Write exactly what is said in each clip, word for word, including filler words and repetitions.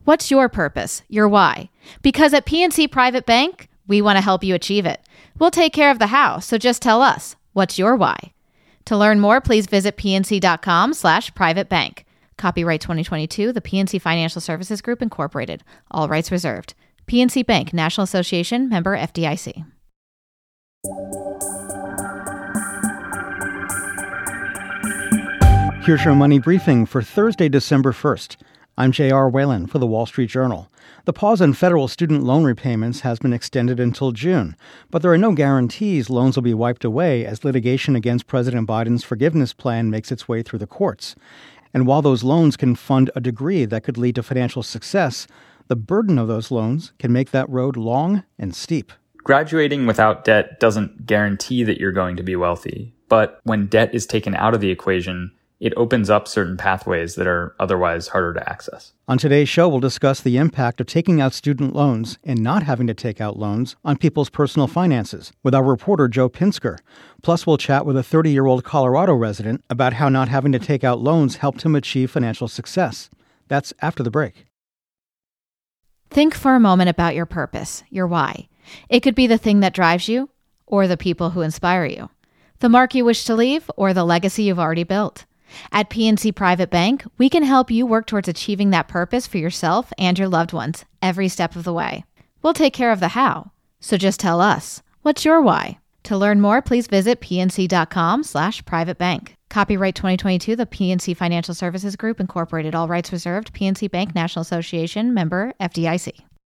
What's your purpose, your why? Because at P N C Private Bank, we want to help you achieve it. We'll take care of the how, so just tell us, what's your why? To learn more, please visit pnc.com slash private bank. Copyright twenty twenty-two, the P N C Financial Services Group, Incorporated. All rights reserved. P N C Bank, National Association, member F D I C. Here's your money briefing for Thursday, December first. I'm J R. Whalen for The Wall Street Journal. The pause in federal student loan repayments has been extended until June, but there are no guarantees loans will be wiped away as litigation against President Biden's forgiveness plan makes its way through the courts. And while those loans can fund a degree that could lead to financial success, the burden of those loans can make that road long and steep. Graduating without debt doesn't guarantee that you're going to be wealthy, but when debt is taken out of the equation, it opens up certain pathways that are otherwise harder to access. On today's show, we'll discuss the impact of taking out student loans and not having to take out loans on people's personal finances with our reporter, Joe Pinsker. Plus, we'll chat with a thirty-year-old Colorado resident about how not having to take out loans helped him achieve financial success. That's after the break. Think for a moment about your purpose, your why. It could be the thing that drives you, or the people who inspire you, the mark you wish to leave, or the legacy you've already built. At P N C Private Bank, we can help you work towards achieving that purpose for yourself and your loved ones every step of the way. We'll take care of the how, so just tell us, what's your why? To learn more, please visit pnc.com slash private bank. Copyright twenty twenty-two, the P N C Financial Services Group, Incorporated. All rights reserved. P N C Bank, National Association, member F D I C.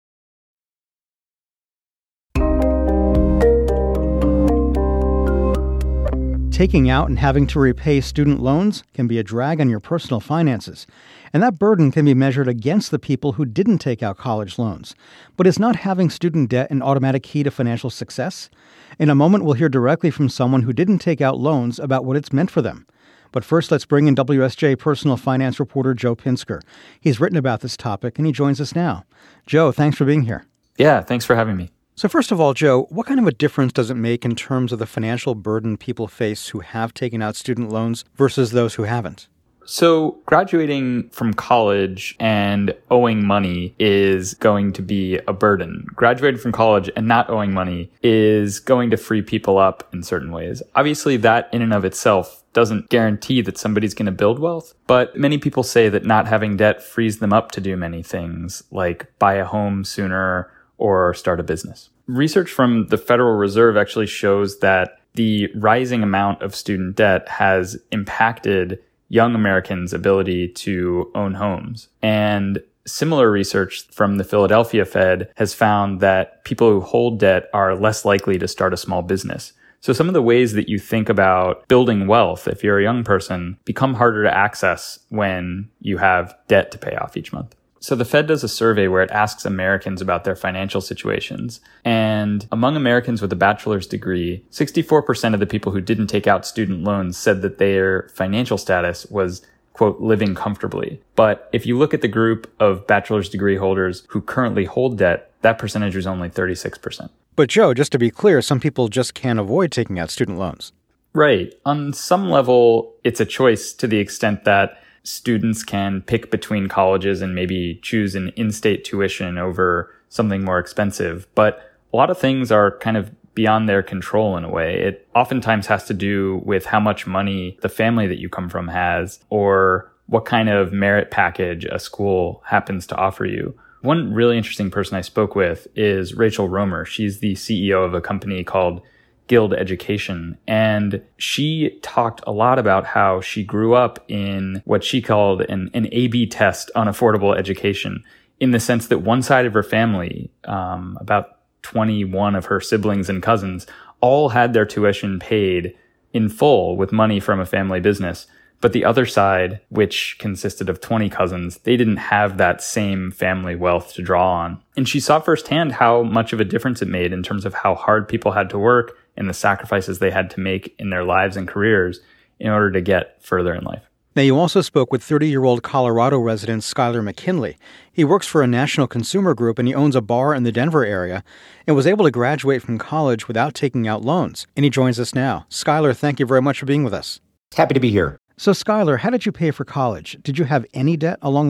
Taking out and having to repay student loans can be a drag on your personal finances, and that burden can be measured against the people who didn't take out college loans. But is not having student debt an automatic key to financial success? In a moment, we'll hear directly from someone who didn't take out loans about what it's meant for them. But first, let's bring in W S J personal finance reporter Joe Pinsker. He's written about this topic, and he joins us now. Joe, thanks for being here. Yeah, thanks for having me. So first of all, Joe, what kind of a difference does it make in terms of the financial burden people face who have taken out student loans versus those who haven't? So graduating from college and owing money is going to be a burden. Graduating from college and not owing money is going to free people up in certain ways. Obviously, that in and of itself doesn't guarantee that somebody's going to build wealth, but many people say that not having debt frees them up to do many things, like buy a home sooner or start a business. Research from the Federal Reserve actually shows that the rising amount of student debt has impacted young Americans' ability to own homes. And similar research from the Philadelphia Fed has found that people who hold debt are less likely to start a small business. So some of the ways that you think about building wealth, if you're a young person, become harder to access when you have debt to pay off each month. So the Fed does a survey where it asks Americans about their financial situations. And among Americans with a bachelor's degree, sixty-four percent of the people who didn't take out student loans said that their financial status was, quote, living comfortably. But if you look at the group of bachelor's degree holders who currently hold debt, that percentage is only thirty-six percent. But Joe, just to be clear, some people just can't avoid taking out student loans. Right. On some level, it's a choice to the extent that students can pick between colleges and maybe choose an in-state tuition over something more expensive. But a lot of things are kind of beyond their control in a way. It oftentimes has to do with how much money the family that you come from has, or what kind of merit package a school happens to offer you. One really interesting person I spoke with is Rachel Romer. She's the C E O of a company called Guild Education. And she talked a lot about how she grew up in what she called an, an A B test on affordable education, in the sense that one side of her family, um, about twenty-one of her siblings and cousins, all had their tuition paid in full with money from a family business. But the other side, which consisted of twenty cousins, they didn't have that same family wealth to draw on. And she saw firsthand how much of a difference it made in terms of how hard people had to work and the sacrifices they had to make in their lives and careers in order to get further in life. Now, you also spoke with thirty-year-old Colorado resident Skylar McKinley. He works for a national consumer group and he owns a bar in the Denver area and was able to graduate from college without taking out loans. And he joins us now. Skylar, thank you very much for being with us. Happy to be here. So, Skylar, how did you pay for college? Did you have any debt along the way?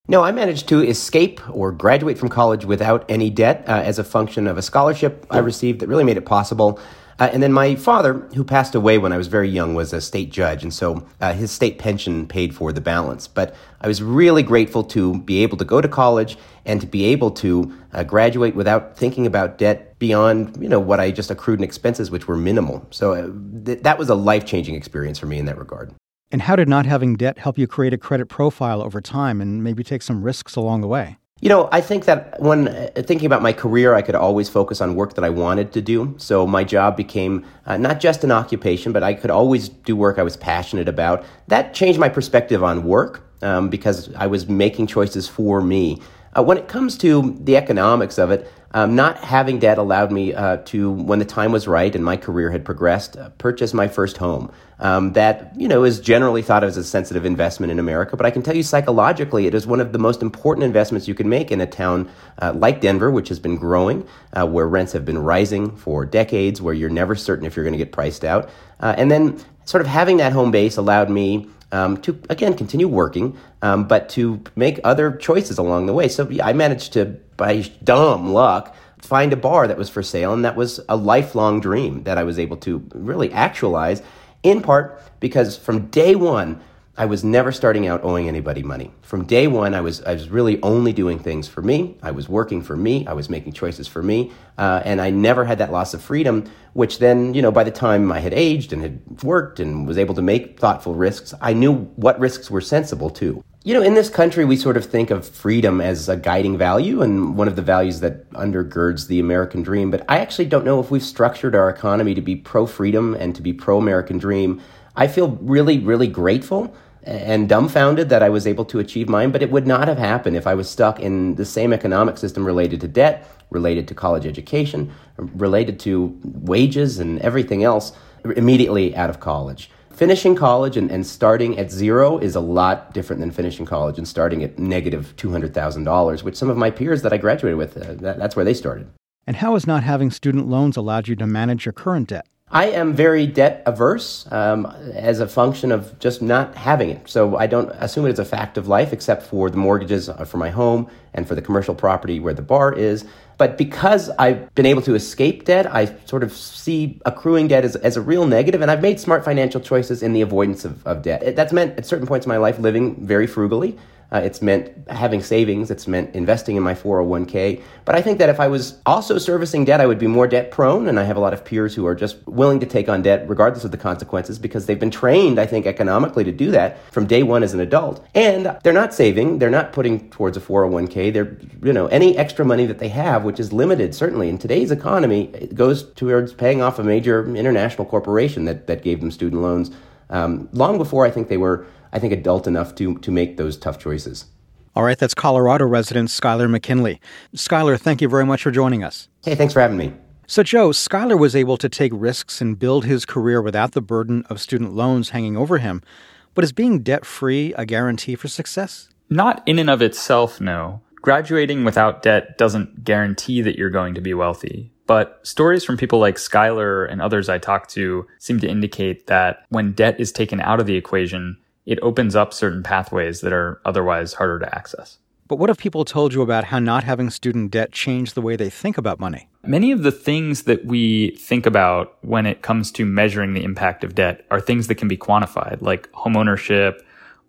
No, I managed to escape or graduate from college without any debt uh, as a function of a scholarship I received that really made it possible. Uh, and then my father, who passed away when I was very young, was a state judge, and so uh, his state pension paid for the balance. But I was really grateful to be able to go to college and to be able to uh, graduate without thinking about debt beyond, you know, what I just accrued in expenses, which were minimal. So uh, th- that was a life-changing experience for me in that regard. And how did not having debt help you create a credit profile over time and maybe take some risks along the way? You know, I think that when uh, thinking about my career, I could always focus on work that I wanted to do. So my job became uh, not just an occupation, but I could always do work I was passionate about. That changed my perspective on work um, because I was making choices for me. Uh, when it comes to the economics of it, um, not having debt allowed me uh, to, when the time was right and my career had progressed, uh, purchase my first home. Um, that, you know, is generally thought of as a sensitive investment in America. But I can tell you psychologically, it is one of the most important investments you can make in a town uh, like Denver, which has been growing, uh, where rents have been rising for decades, where you're never certain if you're going to get priced out. Uh, and then sort of having that home base allowed me um, to, again, continue working, um, but to make other choices along the way. So yeah, I managed to, by dumb luck, find a bar that was for sale, and that was a lifelong dream that I was able to really actualize, in part because from day one, I was never starting out owing anybody money. From day one, I was I was really only doing things for me. I was working for me. I was making choices for me. Uh, and I never had that loss of freedom, which then, you know, by the time I had aged and had worked and was able to make thoughtful risks, I knew what risks were sensible too. You know, in this country, we sort of think of freedom as a guiding value and one of the values that undergirds the American dream. But I actually don't know if we've structured our economy to be pro-freedom and to be pro-American dream. I feel really, really grateful and dumbfounded that I was able to achieve mine, but it would not have happened if I was stuck in the same economic system related to debt, related to college education, related to wages and everything else immediately out of college. Finishing college and, and starting at zero is a lot different than finishing college and starting at negative two hundred thousand dollars, which some of my peers that I graduated with, uh, that, that's where they started. And how has not having student loans allowed you to manage your current debt? I am very debt averse um, as a function of just not having it. So I don't assume it as a fact of life, except for the mortgages for my home and for the commercial property where the bar is. But because I've been able to escape debt, I sort of see accruing debt as, as a real negative, and I've made smart financial choices in the avoidance of, of debt. It, that's meant at certain points in my life living very frugally. Uh, it's meant having savings. It's meant investing in my four oh one k. But I think that if I was also servicing debt, I would be more debt prone. And I have a lot of peers who are just willing to take on debt regardless of the consequences because they've been trained, I think, economically to do that from day one as an adult. And they're not saving. They're not putting towards a four oh one k. They're, you know, any extra money that they have, which is limited, certainly in today's economy, it goes towards paying off a major international corporation that, that gave them student loans um, long before I think they were I think, adult enough to to make those tough choices. All right, that's Colorado resident Skylar McKinley. Skylar, thank you very much for joining us. Hey, thanks for having me. So, Joe, Skylar was able to take risks and build his career without the burden of student loans hanging over him. But is being debt-free a guarantee for success? Not in and of itself, no. Graduating without debt doesn't guarantee that you're going to be wealthy. But stories from people like Skylar and others I talked to seem to indicate that when debt is taken out of the equation, it opens up certain pathways that are otherwise harder to access. But what have people told you about how not having student debt changed the way they think about money? Many of the things that we think about when it comes to measuring the impact of debt are things that can be quantified, like homeownership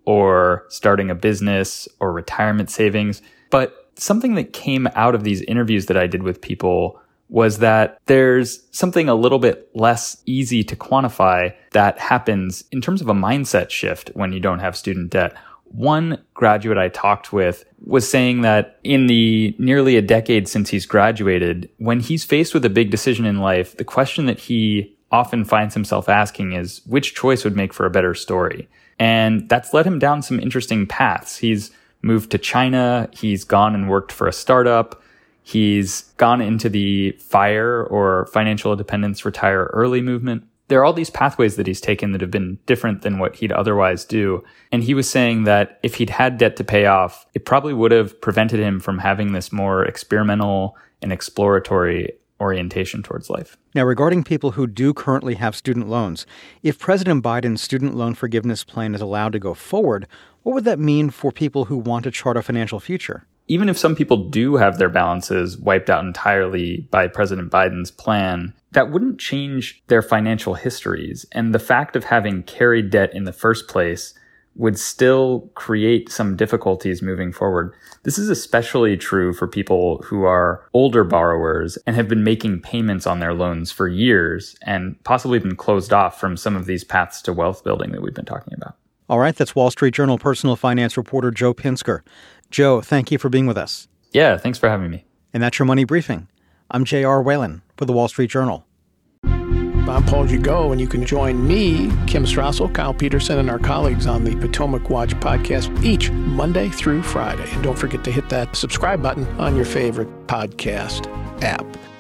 or starting a business or retirement savings. But something that came out of these interviews that I did with people was that there's something a little bit less easy to quantify that happens in terms of a mindset shift when you don't have student debt. One graduate I talked with was saying that in the nearly a decade since he's graduated, when he's faced with a big decision in life, the question that he often finds himself asking is, which choice would make for a better story? And that's led him down some interesting paths. He's moved to China. He's gone and worked for a startup. He's gone into the FIRE or Financial Independence Retire Early movement. There are all these pathways that he's taken that have been different than what he'd otherwise do. And he was saying that if he'd had debt to pay off, it probably would have prevented him from having this more experimental and exploratory orientation towards life. Now, regarding people who do currently have student loans, if President Biden's student loan forgiveness plan is allowed to go forward, what would that mean for people who want to chart a financial future? Even if some people do have their balances wiped out entirely by President Biden's plan, that wouldn't change their financial histories. And the fact of having carried debt in the first place would still create some difficulties moving forward. This is especially true for people who are older borrowers and have been making payments on their loans for years and possibly been closed off from some of these paths to wealth building that we've been talking about. All right, that's Wall Street Journal personal finance reporter Joe Pinsker. Joe, thank you for being with us. Yeah, thanks for having me. And that's your Money Briefing. I'm J R. Whalen for the Wall Street Journal. I'm Paul Gigot, and you can join me, Kim Strassel, Kyle Peterson, and our colleagues on the Potomac Watch podcast each Monday through Friday. And don't forget to hit that subscribe button on your favorite podcast app.